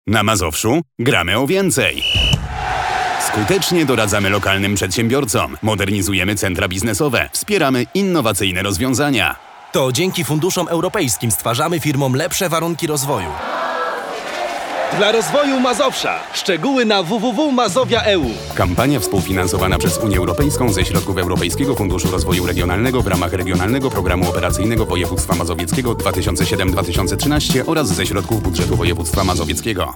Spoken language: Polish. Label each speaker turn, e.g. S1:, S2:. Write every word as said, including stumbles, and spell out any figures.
S1: Na Mazowszu gramy o więcej. Skutecznie doradzamy lokalnym przedsiębiorcom, modernizujemy centra biznesowe, wspieramy innowacyjne rozwiązania.
S2: To dzięki funduszom europejskim stwarzamy firmom lepsze warunki rozwoju.
S3: Dla rozwoju Mazowsza. Szczegóły na w w w kropka mazowia kropka e u.
S1: Kampania współfinansowana przez Unię Europejską ze środków Europejskiego Funduszu Rozwoju Regionalnego w ramach Regionalnego Programu Operacyjnego Województwa Mazowieckiego dwa tysiące siedem do dwa tysiące trzynaście oraz ze środków budżetu województwa mazowieckiego.